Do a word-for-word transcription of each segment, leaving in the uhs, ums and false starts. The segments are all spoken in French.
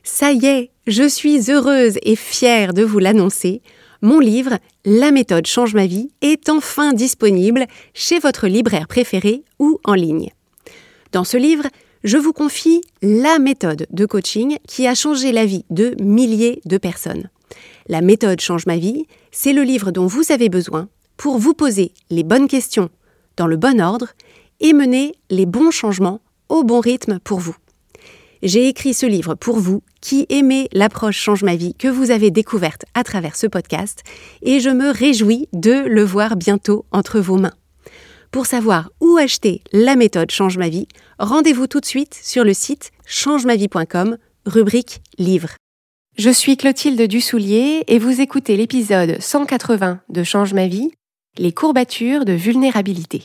Ça y est, je suis heureuse et fière de vous l'annoncer. Mon livre « La méthode change ma vie » est enfin disponible chez votre libraire préféré ou en ligne. Dans ce livre, je vous confie la méthode de coaching qui a changé la vie de milliers de personnes. La méthode change ma vie, c'est le livre dont vous avez besoin pour vous poser les bonnes questions dans le bon ordre et mener les bons changements au bon rythme pour vous. J'ai écrit ce livre pour vous qui aimez l'approche Change ma vie que vous avez découverte à travers ce podcast et je me réjouis de le voir bientôt entre vos mains. Pour savoir où acheter la méthode Change ma vie, rendez-vous tout de suite sur le site change ma vie point com, rubrique livre. Je suis Clotilde Dussoulier et vous écoutez l'épisode cent quatre-vingts de Change ma vie, les courbatures de vulnérabilité.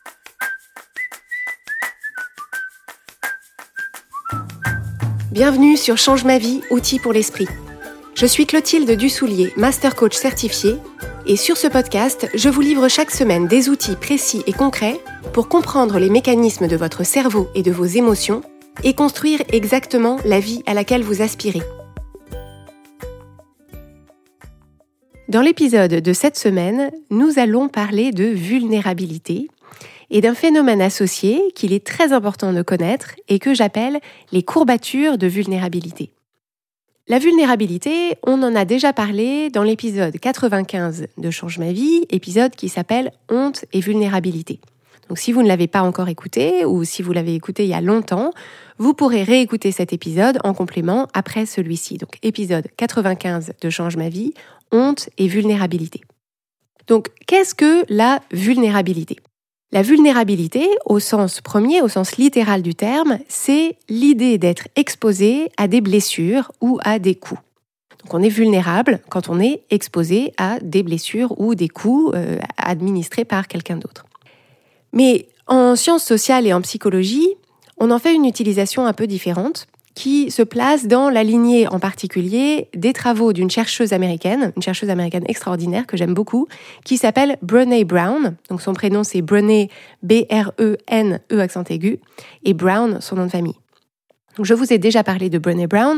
Bienvenue sur Change ma vie, outils pour l'esprit. Je suis Clotilde Dussoulier, master coach certifié, et sur ce podcast, je vous livre chaque semaine des outils précis et concrets pour comprendre les mécanismes de votre cerveau et de vos émotions et construire exactement la vie à laquelle vous aspirez. Dans l'épisode de cette semaine, nous allons parler de vulnérabilité et d'un phénomène associé qu'il est très important de connaître et que j'appelle les courbatures de vulnérabilité. La vulnérabilité, on en a déjà parlé dans l'épisode quatre-vingt-quinze de Change ma vie, épisode qui s'appelle Honte et vulnérabilité. Donc si vous ne l'avez pas encore écouté ou si vous l'avez écouté il y a longtemps, vous pourrez réécouter cet épisode en complément après celui-ci. Donc épisode quatre-vingt-quinze de Change ma vie, Honte et vulnérabilité. Donc qu'est-ce que la vulnérabilité ? La vulnérabilité, au sens premier, au sens littéral du terme, c'est l'idée d'être exposé à des blessures ou à des coups. Donc on est vulnérable quand on est exposé à des blessures ou des coups euh, administrés par quelqu'un d'autre. Mais en sciences sociales et en psychologie, on en fait une utilisation un peu différente qui se place dans la lignée en particulier des travaux d'une chercheuse américaine, une chercheuse américaine extraordinaire que j'aime beaucoup, qui s'appelle Brené Brown. Donc son prénom c'est Brené, B R E N E accent aigu, et Brown, son nom de famille. Donc je vous ai déjà parlé de Brené Brown,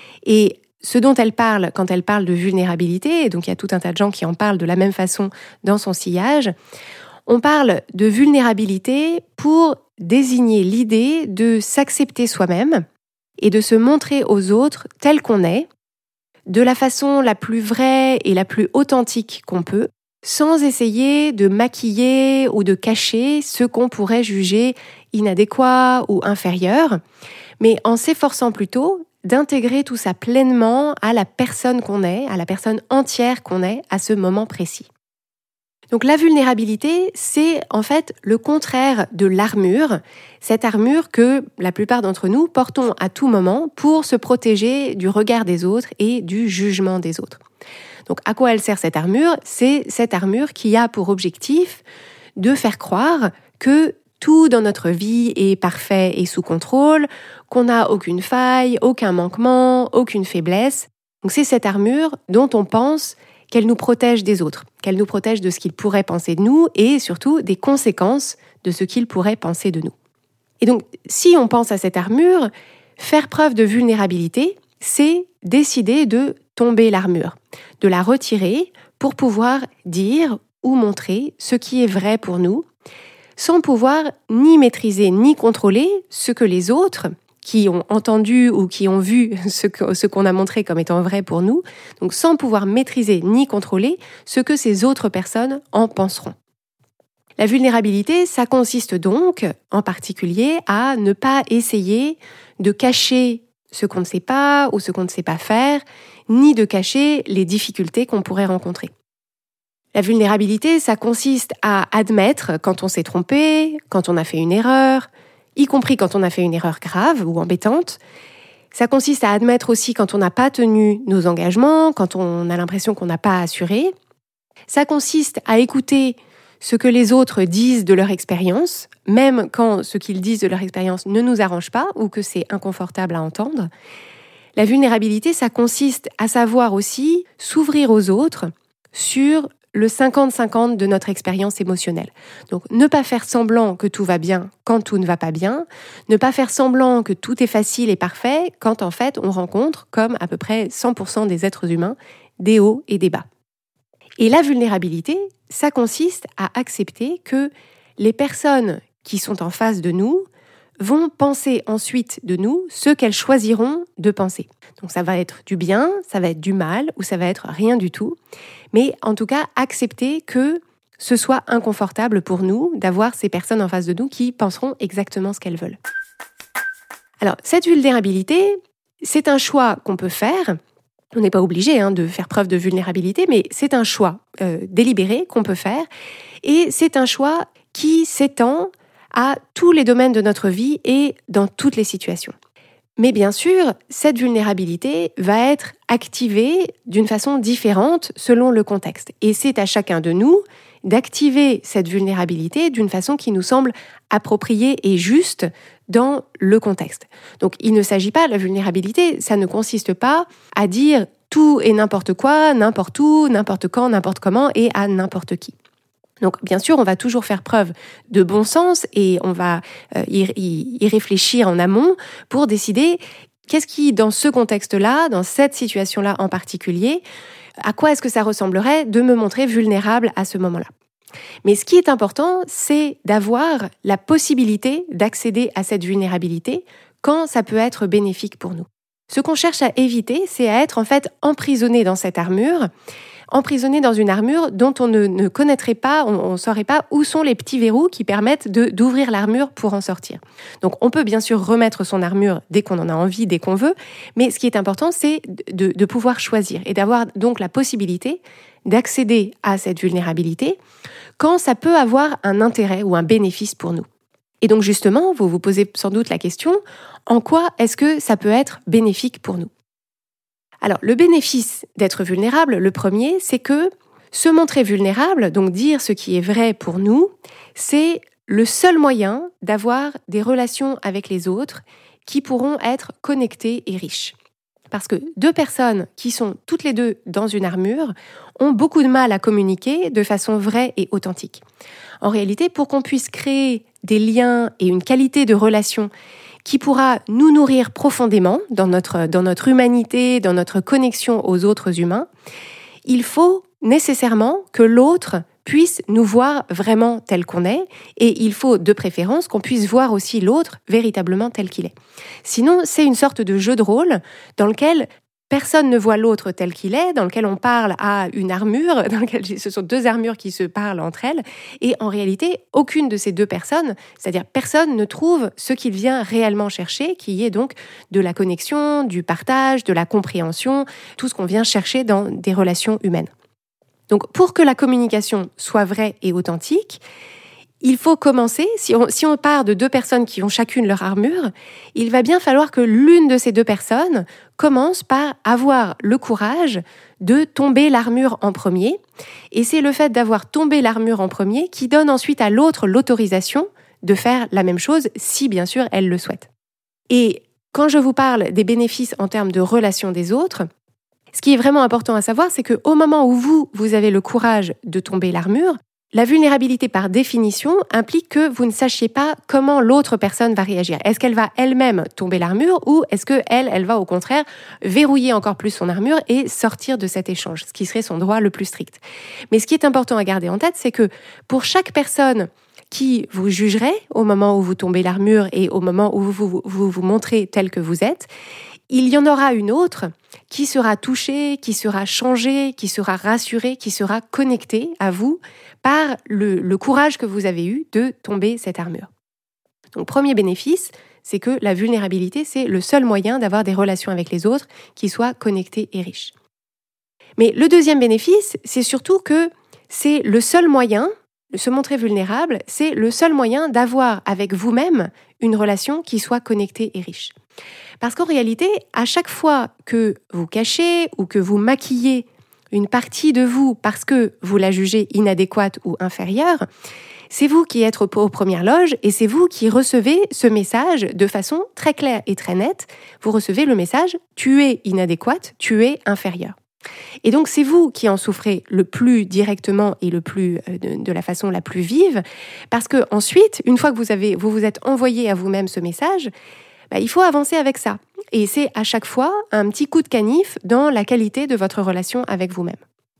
et ce dont elle parle quand elle parle de vulnérabilité, et donc il y a tout un tas de gens qui en parlent de la même façon dans son sillage, on parle de vulnérabilité pour désigner l'idée de s'accepter soi-même, et de se montrer aux autres tel qu'on est, de la façon la plus vraie et la plus authentique qu'on peut, sans essayer de maquiller ou de cacher ce qu'on pourrait juger inadéquat ou inférieur, mais en s'efforçant plutôt d'intégrer tout ça pleinement à la personne qu'on est, à la personne entière qu'on est à ce moment précis. Donc la vulnérabilité, c'est en fait le contraire de l'armure, cette armure que la plupart d'entre nous portons à tout moment pour se protéger du regard des autres et du jugement des autres. Donc à quoi elle sert cette armure ? C'est cette armure qui a pour objectif de faire croire que tout dans notre vie est parfait et sous contrôle, qu'on n'a aucune faille, aucun manquement, aucune faiblesse. Donc c'est cette armure dont on pense qu'elle nous protège des autres, qu'elle nous protège de ce qu'ils pourraient penser de nous et surtout des conséquences de ce qu'ils pourraient penser de nous. Et donc, si on pense à cette armure, faire preuve de vulnérabilité, c'est décider de tomber l'armure, de la retirer pour pouvoir dire ou montrer ce qui est vrai pour nous, sans pouvoir ni maîtriser ni contrôler ce que les autres qui ont entendu ou qui ont vu ce, que, ce qu'on a montré comme étant vrai pour nous, donc sans pouvoir maîtriser ni contrôler ce que ces autres personnes en penseront. La vulnérabilité, ça consiste donc, en particulier, à ne pas essayer de cacher ce qu'on ne sait pas ou ce qu'on ne sait pas faire, ni de cacher les difficultés qu'on pourrait rencontrer. La vulnérabilité, ça consiste à admettre quand on s'est trompé, quand on a fait une erreur, y compris quand on a fait une erreur grave ou embêtante. Ça consiste à admettre aussi quand on n'a pas tenu nos engagements, quand on a l'impression qu'on n'a pas assuré. Ça consiste à écouter ce que les autres disent de leur expérience, même quand ce qu'ils disent de leur expérience ne nous arrange pas ou que c'est inconfortable à entendre. La vulnérabilité, ça consiste à savoir aussi s'ouvrir aux autres sur le cinquante cinquante de notre expérience émotionnelle. Donc, ne pas faire semblant que tout va bien quand tout ne va pas bien, ne pas faire semblant que tout est facile et parfait quand en fait on rencontre, comme à peu près cent pour cent des êtres humains, des hauts et des bas. Et la vulnérabilité, ça consiste à accepter que les personnes qui sont en face de nous vont penser ensuite de nous ce qu'elles choisiront de penser. Donc ça va être du bien, ça va être du mal ou ça va être rien du tout. Mais en tout cas, accepter que ce soit inconfortable pour nous d'avoir ces personnes en face de nous qui penseront exactement ce qu'elles veulent. Alors, cette vulnérabilité, c'est un choix qu'on peut faire. On n'est pas obligé hein, de faire preuve de vulnérabilité, mais c'est un choix euh, délibéré qu'on peut faire. Et c'est un choix qui s'étend à tous les domaines de notre vie et dans toutes les situations. Mais bien sûr, cette vulnérabilité va être activée d'une façon différente selon le contexte. Et c'est à chacun de nous d'activer cette vulnérabilité d'une façon qui nous semble appropriée et juste dans le contexte. Donc, il ne s'agit pas, la vulnérabilité, ça ne consiste pas à dire tout et n'importe quoi, n'importe où, n'importe quand, n'importe comment et à n'importe qui. Donc, bien sûr, on va toujours faire preuve de bon sens et on va euh, y, y, y réfléchir en amont pour décider qu'est-ce qui, dans ce contexte-là, dans cette situation-là en particulier, à quoi est-ce que ça ressemblerait de me montrer vulnérable à ce moment-là. Mais ce qui est important, c'est d'avoir la possibilité d'accéder à cette vulnérabilité quand ça peut être bénéfique pour nous. Ce qu'on cherche à éviter, c'est à être en fait emprisonné dans cette armure, emprisonné dans une armure dont on ne, ne connaîtrait pas, on ne saurait pas où sont les petits verrous qui permettent de, d'ouvrir l'armure pour en sortir. Donc on peut bien sûr remettre son armure dès qu'on en a envie, dès qu'on veut, mais ce qui est important, c'est de, de pouvoir choisir et d'avoir donc la possibilité d'accéder à cette vulnérabilité quand ça peut avoir un intérêt ou un bénéfice pour nous. Et donc justement, vous vous posez sans doute la question, en quoi est-ce que ça peut être bénéfique pour nous ? Alors, le bénéfice d'être vulnérable, le premier, c'est que se montrer vulnérable, donc dire ce qui est vrai pour nous, c'est le seul moyen d'avoir des relations avec les autres qui pourront être connectées et riches. Parce que deux personnes qui sont toutes les deux dans une armure ont beaucoup de mal à communiquer de façon vraie et authentique. En réalité, pour qu'on puisse créer des liens et une qualité de relation qui pourra nous nourrir profondément dans notre, dans notre humanité, dans notre connexion aux autres humains, il faut nécessairement que l'autre puisse nous voir vraiment tel qu'on est, et il faut de préférence qu'on puisse voir aussi l'autre véritablement tel qu'il est. Sinon, c'est une sorte de jeu de rôle dans lequel personne ne voit l'autre tel qu'il est, dans lequel on parle à une armure, dans lequel ce sont deux armures qui se parlent entre elles, et en réalité, aucune de ces deux personnes, c'est-à-dire personne ne trouve ce qu'il vient réellement chercher, qui est donc de la connexion, du partage, de la compréhension, tout ce qu'on vient chercher dans des relations humaines. Donc, pour que la communication soit vraie et authentique, il faut commencer, si on, si on part de deux personnes qui ont chacune leur armure, il va bien falloir que l'une de ces deux personnes commence par avoir le courage de tomber l'armure en premier. Et c'est le fait d'avoir tombé l'armure en premier qui donne ensuite à l'autre l'autorisation de faire la même chose, si bien sûr elle le souhaite. Et quand je vous parle des bénéfices en termes de relation des autres, ce qui est vraiment important à savoir, c'est qu'au moment où vous, vous avez le courage de tomber l'armure, la vulnérabilité par définition implique que vous ne sachiez pas comment l'autre personne va réagir. Est-ce qu'elle va elle-même tomber l'armure ou est-ce qu'elle, elle va au contraire verrouiller encore plus son armure et sortir de cet échange, ce qui serait son droit le plus strict. Mais ce qui est important à garder en tête, c'est que pour chaque personne qui vous jugerait au moment où vous tombez l'armure et au moment où vous vous, vous, vous montrez tel que vous êtes, il y en aura une autre qui sera touchée, qui sera changée, qui sera rassurée, qui sera connectée à vous par le, le courage que vous avez eu de tomber cette armure. Donc, premier bénéfice, c'est que la vulnérabilité, c'est le seul moyen d'avoir des relations avec les autres qui soient connectées et riches. Mais le deuxième bénéfice, c'est surtout que c'est le seul moyen, se montrer vulnérable, c'est le seul moyen d'avoir avec vous-même une relation qui soit connectée et riche. Parce qu'en réalité, à chaque fois que vous cachez ou que vous maquillez une partie de vous parce que vous la jugez inadéquate ou inférieure, c'est vous qui êtes aux premières loges et c'est vous qui recevez ce message de façon très claire et très nette. Vous recevez le message « tu es inadéquate, tu es inférieure ». Et donc, c'est vous qui en souffrez le plus directement et le plus, de, de la façon la plus vive, parce que ensuite, une fois que vous avez, vous vous êtes envoyé à vous-même ce message, bah, il faut avancer avec ça. Et c'est à chaque fois un petit coup de canif dans la qualité de votre relation avec vous-même.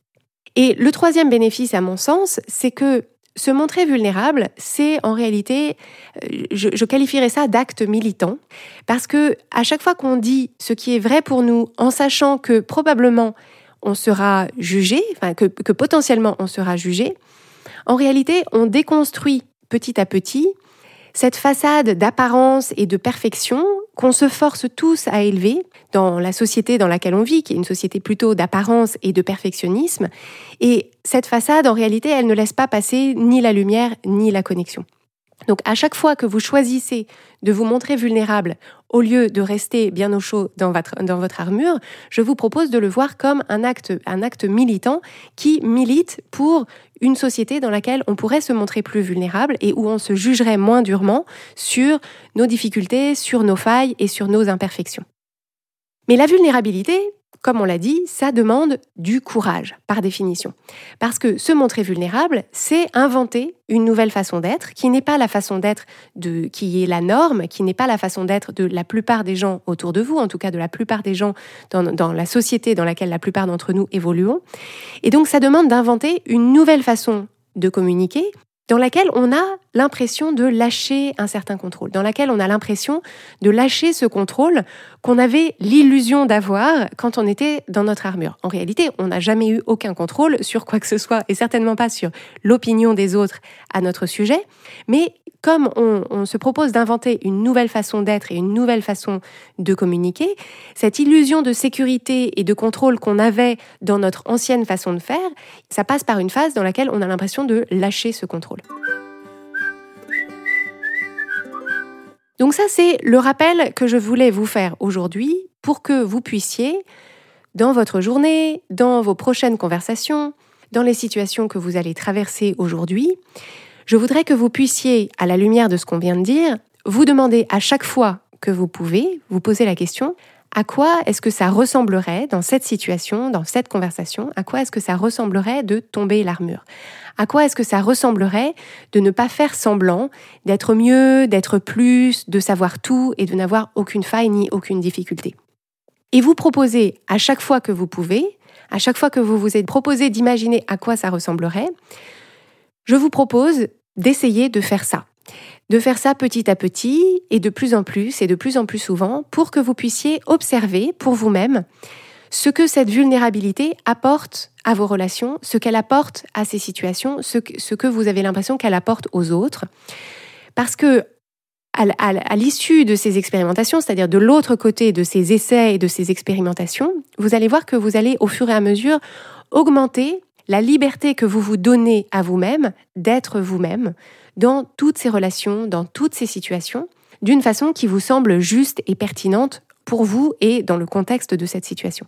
Et le troisième bénéfice, à mon sens, c'est que se montrer vulnérable, c'est en réalité, je, je qualifierais ça d'acte militant, parce que à chaque fois qu'on dit ce qui est vrai pour nous, en sachant que probablement on sera jugé, enfin que, que potentiellement on sera jugé, en réalité, on déconstruit petit à petit cette façade d'apparence et de perfection qu'on se force tous à élever dans la société dans laquelle on vit, qui est une société plutôt d'apparence et de perfectionnisme. Et cette façade, en réalité, elle ne laisse pas passer ni la lumière ni la connexion. Donc, à chaque fois que vous choisissez de vous montrer vulnérable, au lieu de rester bien au chaud dans votre, dans votre armure, je vous propose de le voir comme un acte, un acte militant qui milite pour une société dans laquelle on pourrait se montrer plus vulnérable et où on se jugerait moins durement sur nos difficultés, sur nos failles et sur nos imperfections. Mais la vulnérabilité, comme on l'a dit, ça demande du courage, par définition. Parce que se montrer vulnérable, c'est inventer une nouvelle façon d'être, qui n'est pas la façon d'être de, qui est la norme, qui n'est pas la façon d'être de la plupart des gens autour de vous, en tout cas de la plupart des gens dans, dans la société dans laquelle la plupart d'entre nous évoluons. Et donc, ça demande d'inventer une nouvelle façon de communiquer, dans laquelle on a l'impression de lâcher un certain contrôle, dans laquelle on a l'impression de lâcher ce contrôle qu'on avait l'illusion d'avoir quand on était dans notre armure. En réalité, on n'a jamais eu aucun contrôle sur quoi que ce soit, et certainement pas sur l'opinion des autres à notre sujet, mais comme on, on se propose d'inventer une nouvelle façon d'être et une nouvelle façon de communiquer, cette illusion de sécurité et de contrôle qu'on avait dans notre ancienne façon de faire, ça passe par une phase dans laquelle on a l'impression de lâcher ce contrôle. Donc ça, c'est le rappel que je voulais vous faire aujourd'hui pour que vous puissiez, dans votre journée, dans vos prochaines conversations, dans les situations que vous allez traverser aujourd'hui, je voudrais que vous puissiez, à la lumière de ce qu'on vient de dire, vous demander à chaque fois que vous pouvez, vous poser la question, à quoi est-ce que ça ressemblerait dans cette situation, dans cette conversation, à quoi est-ce que ça ressemblerait de tomber l'armure ? À quoi est-ce que ça ressemblerait de ne pas faire semblant, d'être mieux, d'être plus, de savoir tout et de n'avoir aucune faille ni aucune difficulté ? Et vous proposez à chaque fois que vous pouvez, à chaque fois que vous vous êtes proposé d'imaginer à quoi ça ressemblerait, je vous propose d'essayer de faire ça. De faire ça petit à petit et de plus en plus et de plus en plus souvent pour que vous puissiez observer pour vous-même ce que cette vulnérabilité apporte à vos relations, ce qu'elle apporte à ces situations, ce que, ce que vous avez l'impression qu'elle apporte aux autres. Parce que à, à, à l'issue de ces expérimentations, c'est-à-dire de l'autre côté de ces essais et de ces expérimentations, vous allez voir que vous allez au fur et à mesure augmenter la liberté que vous vous donnez à vous-même d'être vous-même dans toutes ces relations, dans toutes ces situations, d'une façon qui vous semble juste et pertinente pour vous et dans le contexte de cette situation.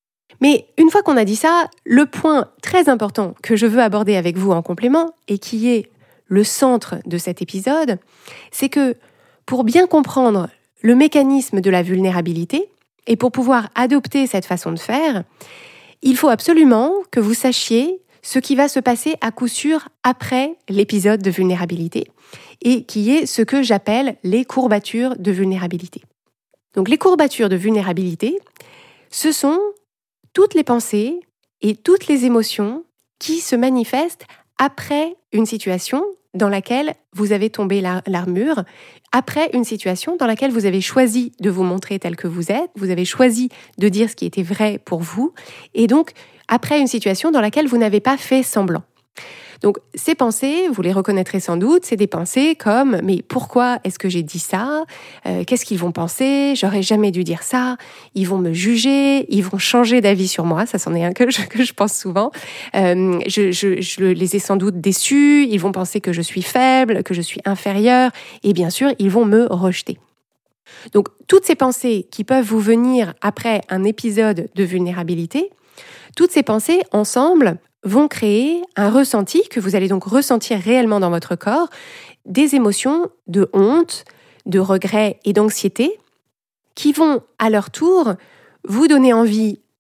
Mais une fois qu'on a dit ça, le point très important que je veux aborder avec vous en complément et qui est le centre de cet épisode, c'est que pour bien comprendre le mécanisme de la vulnérabilité et pour pouvoir adopter cette façon de faire, il faut absolument que vous sachiez ce qui va se passer à coup sûr après l'épisode de vulnérabilité et qui est ce que j'appelle les courbatures de vulnérabilité. Donc les courbatures de vulnérabilité, ce sont toutes les pensées et toutes les émotions qui se manifestent après une situation dans laquelle vous avez tombé l'armure, après une situation dans laquelle vous avez choisi de vous montrer tel que vous êtes, vous avez choisi de dire ce qui était vrai pour vous, et donc après une situation dans laquelle vous n'avez pas fait semblant. Donc ces pensées, vous les reconnaîtrez sans doute, c'est des pensées comme « mais pourquoi est-ce que j'ai dit ça ? euh, Qu'est-ce qu'ils vont penser ? J'aurais jamais dû dire ça. Ils vont me juger, ils vont changer d'avis sur moi. » Ça, c'en est un que je, que je pense souvent. Euh, je, je, je les ai sans doute déçus, ils vont penser que je suis faible, que je suis inférieure, et bien sûr, ils vont me rejeter. Donc toutes ces pensées qui peuvent vous venir après un épisode de vulnérabilité, toutes ces pensées ensemble vont créer un ressenti que vous allez donc ressentir réellement dans votre corps, des émotions de honte, de regret et d'anxiété qui vont à leur tour vous donner envie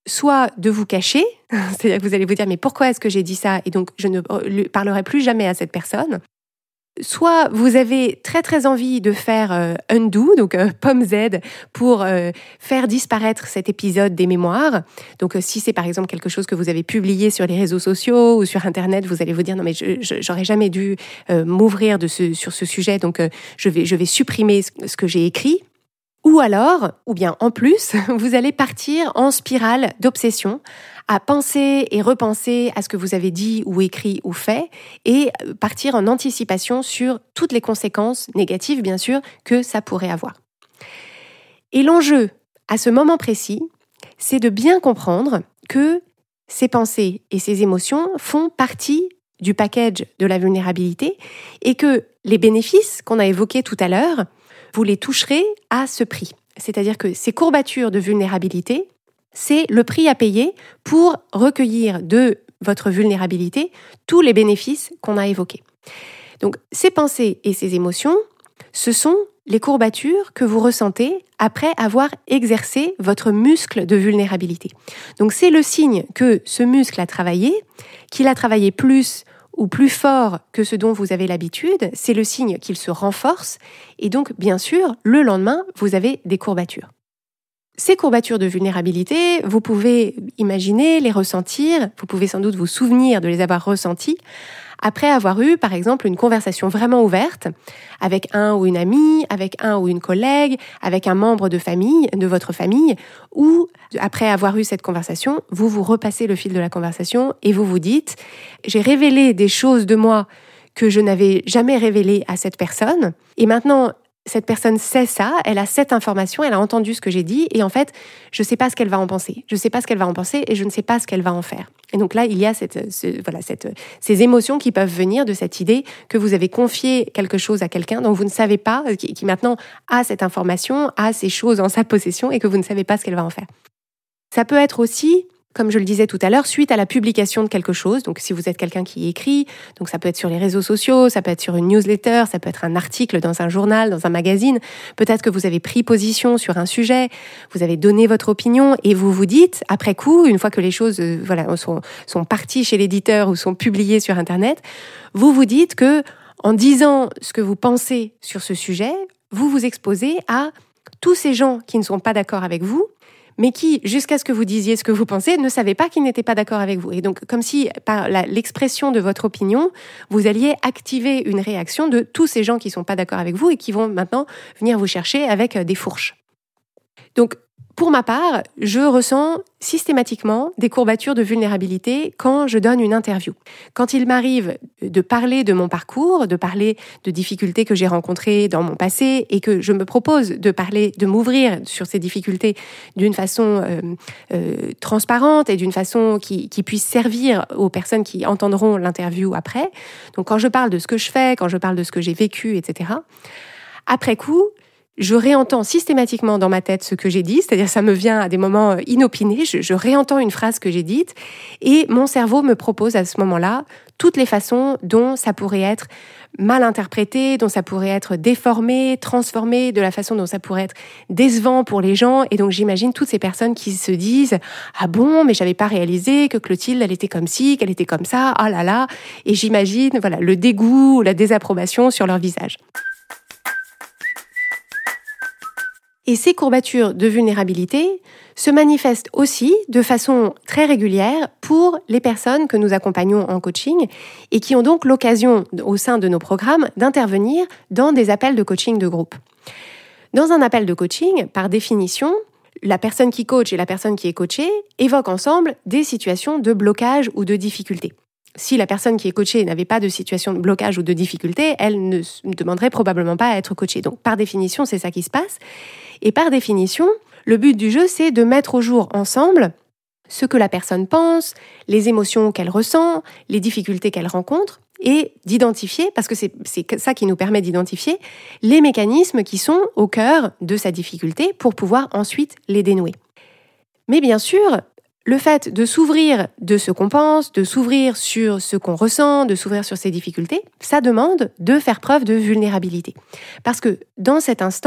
soit de vous cacher, c'est-à-dire que vous allez vous dire mais pourquoi est-ce que j'ai dit ça et donc je ne parlerai plus jamais à cette personne. Soit vous avez très très envie de faire euh, undo, donc euh, pomme Z, pour euh, faire disparaître cet épisode des mémoires. Donc euh, si c'est par exemple quelque chose que vous avez publié sur les réseaux sociaux ou sur Internet, vous allez vous dire non mais je, je, j'aurais jamais dû euh, m'ouvrir de ce, sur ce sujet, donc euh, je vais, je vais supprimer ce, ce que j'ai écrit. Ou alors, ou bien en plus, vous allez partir en spirale d'obsession, à penser et repenser à ce que vous avez dit ou écrit ou fait, et partir en anticipation sur toutes les conséquences négatives, bien sûr, que ça pourrait avoir. Et l'enjeu, à ce moment précis, c'est de bien comprendre que ces pensées et ces émotions font partie du package de la vulnérabilité et que les bénéfices qu'on a évoqués tout à l'heure, vous les toucherez à ce prix. C'est-à-dire que ces courbatures de vulnérabilité, c'est le prix à payer pour recueillir de votre vulnérabilité tous les bénéfices qu'on a évoqués. Donc, ces pensées et ces émotions, ce sont les courbatures que vous ressentez après avoir exercé votre muscle de vulnérabilité. Donc, c'est le signe que ce muscle a travaillé, qu'il a travaillé plus ou plus fort que ce dont vous avez l'habitude, c'est le signe qu'il se renforce et donc, bien sûr, le lendemain, vous avez des courbatures. Ces courbatures de vulnérabilité, vous pouvez imaginer, les ressentir, vous pouvez sans doute vous souvenir de les avoir ressenties après avoir eu, par exemple, une conversation vraiment ouverte avec un ou une amie, avec un ou une collègue, avec un membre de famille, de votre famille, ou après avoir eu cette conversation, vous vous repassez le fil de la conversation et vous vous dites « j'ai révélé des choses de moi que je n'avais jamais révélées à cette personne et maintenant, cette personne sait ça, elle a cette information, elle a entendu ce que j'ai dit et en fait, je ne sais pas ce qu'elle va en penser. Je ne sais pas ce qu'elle va en penser et je ne sais pas ce qu'elle va en faire. » Et donc là, il y a cette, ce, voilà, cette, ces émotions qui peuvent venir de cette idée que vous avez confié quelque chose à quelqu'un dont vous ne savez pas, qui, qui maintenant a cette information, a ces choses en sa possession et que vous ne savez pas ce qu'elle va en faire. Ça peut être aussi, comme je le disais tout à l'heure, suite à la publication de quelque chose. Donc, si vous êtes quelqu'un qui écrit, donc ça peut être sur les réseaux sociaux, ça peut être sur une newsletter, ça peut être un article dans un journal, dans un magazine. Peut-être que vous avez pris position sur un sujet, vous avez donné votre opinion et vous vous dites, après coup, une fois que les choses euh, voilà, sont, sont parties chez l'éditeur ou sont publiées sur Internet, vous vous dites que en disant ce que vous pensez sur ce sujet, vous vous exposez à tous ces gens qui ne sont pas d'accord avec vous, mais qui, jusqu'à ce que vous disiez ce que vous pensez, ne savaient pas qu'ils n'étaient pas d'accord avec vous. Et donc, comme si, par la, l'expression de votre opinion, vous alliez activer une réaction de tous ces gens qui ne sont pas d'accord avec vous et qui vont maintenant venir vous chercher avec des fourches. Donc, pour ma part, je ressens systématiquement des courbatures de vulnérabilité quand je donne une interview. Quand il m'arrive de parler de mon parcours, de parler de difficultés que j'ai rencontrées dans mon passé et que je me propose de parler, de m'ouvrir sur ces difficultés d'une façon euh, euh, transparente et d'une façon qui, qui puisse servir aux personnes qui entendront l'interview après. Donc quand je parle de ce que je fais, quand je parle de ce que j'ai vécu, et cetera, après coup, je réentends systématiquement dans ma tête ce que j'ai dit, c'est-à-dire ça me vient à des moments inopinés, je, je réentends une phrase que j'ai dite et mon cerveau me propose à ce moment-là toutes les façons dont ça pourrait être mal interprété, dont ça pourrait être déformé, transformé, de la façon dont ça pourrait être décevant pour les gens. Et donc j'imagine toutes ces personnes qui se disent « Ah bon, mais j'avais pas réalisé que Clotilde, elle était comme ci, qu'elle était comme ça, ah là là ». Et j'imagine voilà, le dégoût ou la désapprobation sur leur visage. Et ces courbatures de vulnérabilité se manifestent aussi de façon très régulière pour les personnes que nous accompagnons en coaching et qui ont donc l'occasion, au sein de nos programmes, d'intervenir dans des appels de coaching de groupe. Dans un appel de coaching, par définition, la personne qui coach et la personne qui est coachée évoquent ensemble des situations de blocage ou de difficulté. Si la personne qui est coachée n'avait pas de situation de blocage ou de difficulté, elle ne demanderait probablement pas à être coachée. Donc, par définition, c'est ça qui se passe. Et par définition, le but du jeu, c'est de mettre au jour ensemble ce que la personne pense, les émotions qu'elle ressent, les difficultés qu'elle rencontre, et d'identifier, parce que c'est, c'est ça qui nous permet d'identifier, les mécanismes qui sont au cœur de sa difficulté pour pouvoir ensuite les dénouer. Mais bien sûr, le fait de s'ouvrir de ce qu'on pense, de s'ouvrir sur ce qu'on ressent, de s'ouvrir sur ses difficultés, ça demande de faire preuve de vulnérabilité. Parce que dans cet instant,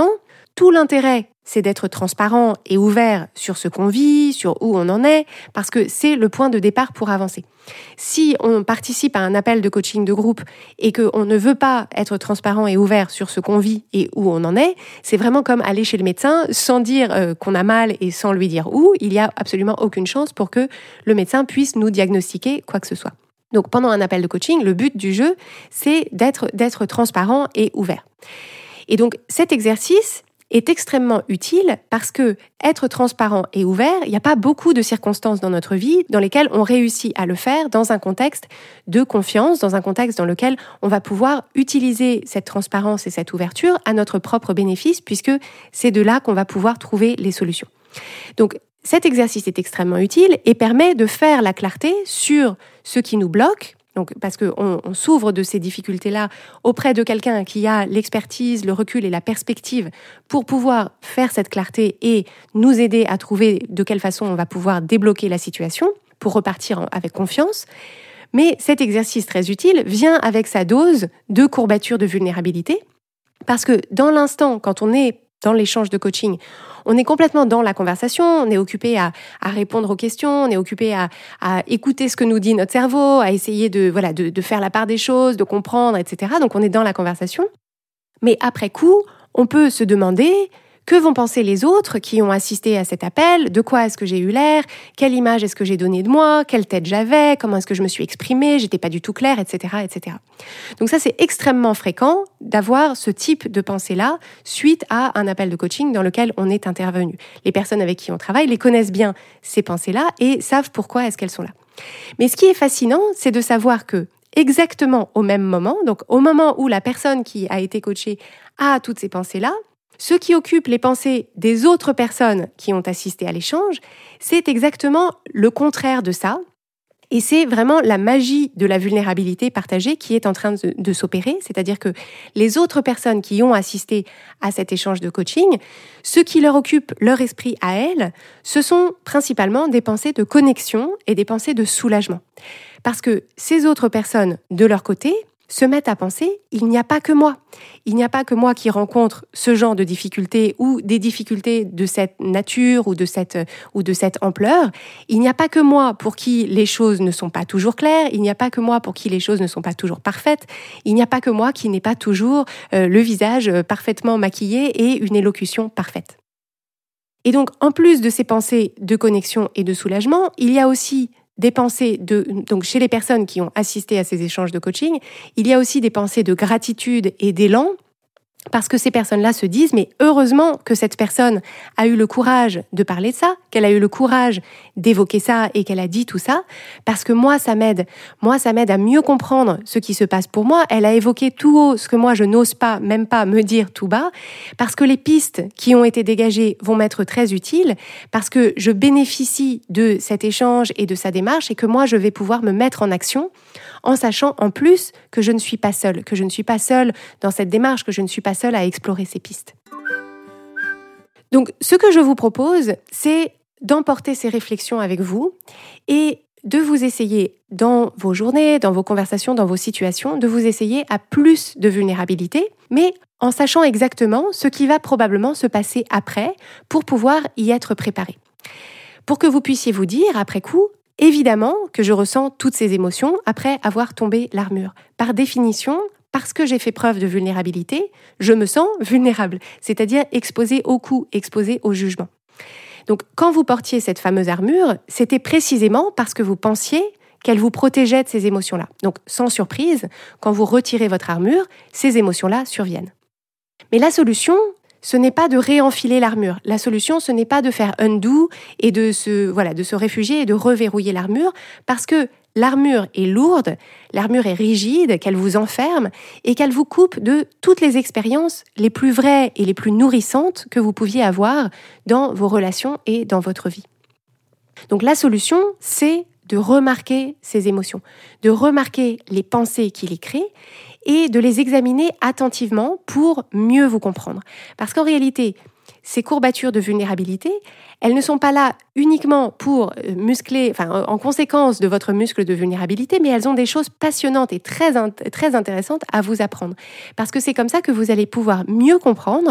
tout l'intérêt, c'est d'être transparent et ouvert sur ce qu'on vit, sur où on en est, parce que c'est le point de départ pour avancer. Si on participe à un appel de coaching de groupe et qu'on ne veut pas être transparent et ouvert sur ce qu'on vit et où on en est, c'est vraiment comme aller chez le médecin sans dire euh, qu'on a mal et sans lui dire où. Il n'y a absolument aucune chance pour que le médecin puisse nous diagnostiquer quoi que ce soit. Donc pendant un appel de coaching, le but du jeu, c'est d'être, d'être transparent et ouvert. Et donc cet exercice est extrêmement utile parce que être transparent et ouvert, il n'y a pas beaucoup de circonstances dans notre vie dans lesquelles on réussit à le faire dans un contexte de confiance, dans un contexte dans lequel on va pouvoir utiliser cette transparence et cette ouverture à notre propre bénéfice, puisque c'est de là qu'on va pouvoir trouver les solutions. Donc, cet exercice est extrêmement utile et permet de faire la clarté sur ce qui nous bloque. Donc, parce qu'on on s'ouvre de ces difficultés-là auprès de quelqu'un qui a l'expertise, le recul et la perspective pour pouvoir faire cette clarté et nous aider à trouver de quelle façon on va pouvoir débloquer la situation pour repartir avec confiance. Mais cet exercice très utile vient avec sa dose de courbature de vulnérabilité parce que dans l'instant, quand on est dans l'échange de coaching, on est complètement dans la conversation, on est occupé à, à répondre aux questions, on est occupé à, à écouter ce que nous dit notre cerveau, à essayer de, voilà, de, de faire la part des choses, de comprendre, et cetera. Donc on est dans la conversation. Mais après coup, on peut se demander que vont penser les autres qui ont assisté à cet appel, de quoi est-ce que j'ai eu l'air, quelle image est-ce que j'ai donnée de moi, quelle tête j'avais, comment est-ce que je me suis exprimée, j'étais pas du tout claire, et cetera, et cetera. Donc ça, c'est extrêmement fréquent d'avoir ce type de pensée-là suite à un appel de coaching dans lequel on est intervenu. Les personnes avec qui on travaille les connaissent bien, ces pensées-là, et savent pourquoi est-ce qu'elles sont là. Mais ce qui est fascinant, c'est de savoir que exactement au même moment, donc au moment où la personne qui a été coachée a toutes ces pensées-là, ce qui occupe les pensées des autres personnes qui ont assisté à l'échange, c'est exactement le contraire de ça. Et c'est vraiment la magie de la vulnérabilité partagée qui est en train de, de s'opérer. C'est-à-dire que les autres personnes qui ont assisté à cet échange de coaching, ce qui leur occupe leur esprit à elles, ce sont principalement des pensées de connexion et des pensées de soulagement. Parce que ces autres personnes, de leur côté, se mettent à penser, il n'y a pas que moi. Il n'y a pas que moi qui rencontre ce genre de difficultés ou des difficultés de cette nature ou de cette, ou de cette ampleur. Il n'y a pas que moi pour qui les choses ne sont pas toujours claires. Il n'y a pas que moi pour qui les choses ne sont pas toujours parfaites. Il n'y a pas que moi qui n'ai pas toujours euh, le visage parfaitement maquillé et une élocution parfaite. Et donc, en plus de ces pensées de connexion et de soulagement, il y a aussi des pensées de, donc chez les personnes qui ont assisté à ces échanges de coaching, il y a aussi des pensées de gratitude et d'élan, parce que ces personnes-là se disent, mais heureusement que cette personne a eu le courage de parler de ça, qu'elle a eu le courage d'évoquer ça et qu'elle a dit tout ça, parce que moi, ça m'aide. Moi, ça m'aide à mieux comprendre ce qui se passe pour moi. Elle a évoqué tout haut ce que moi, je n'ose pas, même pas me dire tout bas, parce que les pistes qui ont été dégagées vont m'être très utiles, parce que je bénéficie de cet échange et de sa démarche et que moi, je vais pouvoir me mettre en action en sachant en plus que je ne suis pas seule, que je ne suis pas seule dans cette démarche, que je ne suis pas seule à explorer ces pistes. Donc, ce que je vous propose, c'est d'emporter ces réflexions avec vous et de vous essayer dans vos journées, dans vos conversations, dans vos situations, de vous essayer à plus de vulnérabilité, mais en sachant exactement ce qui va probablement se passer après pour pouvoir y être préparé. Pour que vous puissiez vous dire, après coup, évidemment que je ressens toutes ces émotions après avoir tombé l'armure. Par définition, parce que j'ai fait preuve de vulnérabilité, je me sens vulnérable, c'est-à-dire exposée au coup, exposée au jugement. Donc, quand vous portiez cette fameuse armure, c'était précisément parce que vous pensiez qu'elle vous protégeait de ces émotions-là. Donc, sans surprise, quand vous retirez votre armure, ces émotions-là surviennent. Mais la solution, ce n'est pas de réenfiler l'armure. La solution, ce n'est pas de faire undo et de se, voilà, de se réfugier et de reverrouiller l'armure parce que l'armure est lourde, l'armure est rigide, qu'elle vous enferme et qu'elle vous coupe de toutes les expériences les plus vraies et les plus nourrissantes que vous pouviez avoir dans vos relations et dans votre vie. Donc la solution, c'est de remarquer ces émotions, de remarquer les pensées qui les créent et de les examiner attentivement pour mieux vous comprendre. Parce qu'en réalité, ces courbatures de vulnérabilité, elles ne sont pas là uniquement pour muscler, enfin, en conséquence de votre muscle de vulnérabilité, mais elles ont des choses passionnantes et très, très intéressantes à vous apprendre. Parce que c'est comme ça que vous allez pouvoir mieux comprendre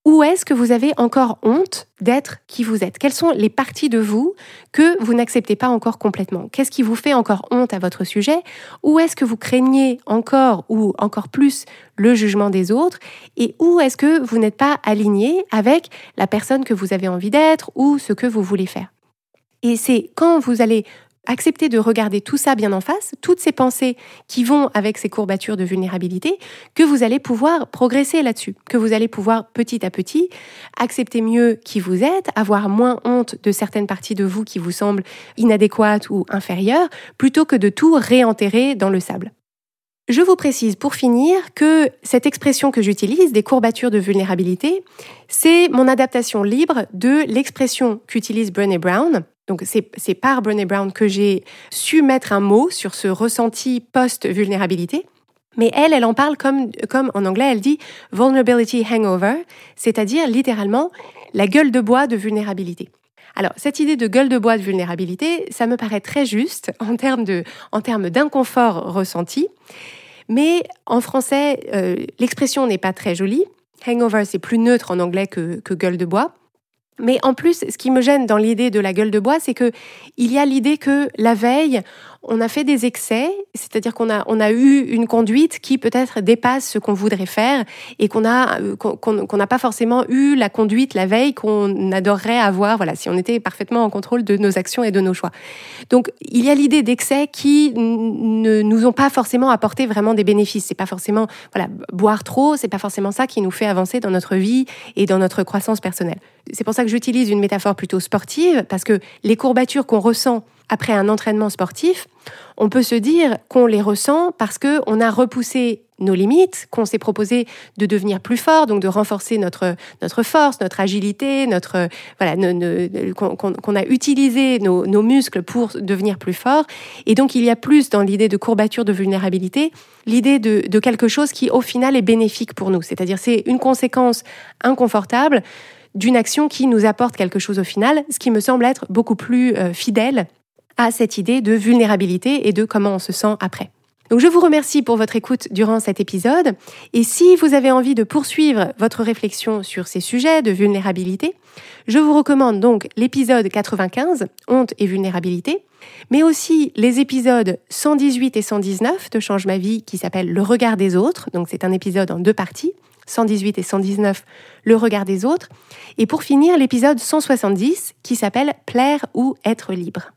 Où est-ce que vous avez encore honte d'être qui vous êtes ? Quelles sont les parties de vous que vous n'acceptez pas encore complètement ? Qu'est-ce qui vous fait encore honte à votre sujet ? Où est-ce que vous craignez encore ou encore plus le jugement des autres ? Et où est-ce que vous n'êtes pas aligné avec la personne que vous avez envie d'être ou ce que vous voulez faire ? Et c'est quand vous allez accepter de regarder tout ça bien en face, toutes ces pensées qui vont avec ces courbatures de vulnérabilité, que vous allez pouvoir progresser là-dessus, que vous allez pouvoir petit à petit accepter mieux qui vous êtes, avoir moins honte de certaines parties de vous qui vous semblent inadéquates ou inférieures, plutôt que de tout réenterrer dans le sable. Je vous précise pour finir que cette expression que j'utilise, des courbatures de vulnérabilité, c'est mon adaptation libre de l'expression qu'utilise Brené Brown. Donc c'est, c'est par Brené Brown que j'ai su mettre un mot sur ce ressenti post-vulnérabilité. Mais elle, elle en parle comme, comme en anglais, elle dit « vulnerability hangover », c'est-à-dire littéralement la gueule de bois de vulnérabilité. Alors, cette idée de gueule de bois de vulnérabilité, ça me paraît très juste en termes de, en termes d'inconfort ressenti. Mais en français, euh, l'expression n'est pas très jolie. Hangover, c'est plus neutre en anglais que, que gueule de bois. Mais en plus, ce qui me gêne dans l'idée de la gueule de bois, c'est que il y a l'idée que la veille, on a fait des excès, c'est-à-dire qu'on a, on a eu une conduite qui peut-être dépasse ce qu'on voudrait faire et qu'on a, qu'on, qu'on n'a pas forcément eu la conduite la veille qu'on adorerait avoir, voilà, si on était parfaitement en contrôle de nos actions et de nos choix. Donc, il y a l'idée d'excès qui ne nous ont pas forcément apporté vraiment des bénéfices. C'est pas forcément, voilà, boire trop, c'est pas forcément ça qui nous fait avancer dans notre vie et dans notre croissance personnelle. C'est pour ça que j'utilise une métaphore plutôt sportive, parce que les courbatures qu'on ressent après un entraînement sportif, on peut se dire qu'on les ressent parce qu'on a repoussé nos limites, qu'on s'est proposé de devenir plus fort, donc de renforcer notre notre force, notre agilité, notre voilà, ne, ne, qu'on, qu'on a utilisé nos, nos muscles pour devenir plus fort. Et donc il y a plus dans l'idée de courbature de vulnérabilité, l'idée de, de quelque chose qui au final est bénéfique pour nous. C'est-à-dire c'est une conséquence inconfortable d'une action qui nous apporte quelque chose au final, ce qui me semble être beaucoup plus euh, fidèle à cette idée de vulnérabilité et de comment on se sent après. Donc je vous remercie pour votre écoute durant cet épisode, et si vous avez envie de poursuivre votre réflexion sur ces sujets de vulnérabilité, je vous recommande donc l'épisode quatre-vingt-quinze, Honte et vulnérabilité, mais aussi les épisodes cent dix-huit et cent dix-neuf de Change ma vie qui s'appelle Le regard des autres, donc c'est un épisode en deux parties, cent dix-huit et cent dix-neuf, Le regard des autres, et pour finir l'épisode cent soixante-dix qui s'appelle Plaire ou être libre.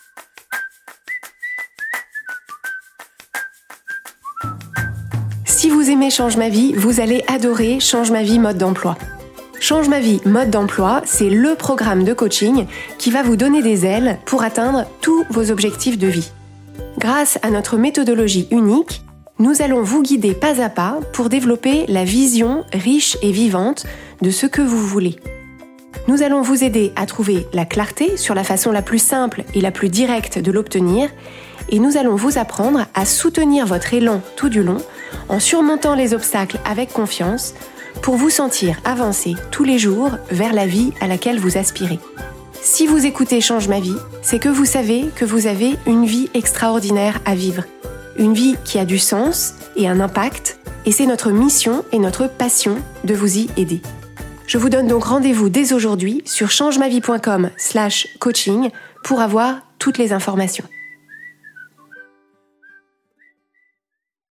Si vous aimez Change ma vie, vous allez adorer Change ma vie mode d'emploi. Change ma vie mode d'emploi, c'est le programme de coaching qui va vous donner des ailes pour atteindre tous vos objectifs de vie. Grâce à notre méthodologie unique, nous allons vous guider pas à pas pour développer la vision riche et vivante de ce que vous voulez. Nous allons vous aider à trouver la clarté sur la façon la plus simple et la plus directe de l'obtenir, et nous allons vous apprendre à soutenir votre élan tout du long en surmontant les obstacles avec confiance pour vous sentir avancer tous les jours vers la vie à laquelle vous aspirez. Si vous écoutez Change ma vie, c'est que vous savez que vous avez une vie extraordinaire à vivre. Une vie qui a du sens et un impact, et c'est notre mission et notre passion de vous y aider. Je vous donne donc rendez-vous dès aujourd'hui sur changemavie point com slash coaching pour avoir toutes les informations.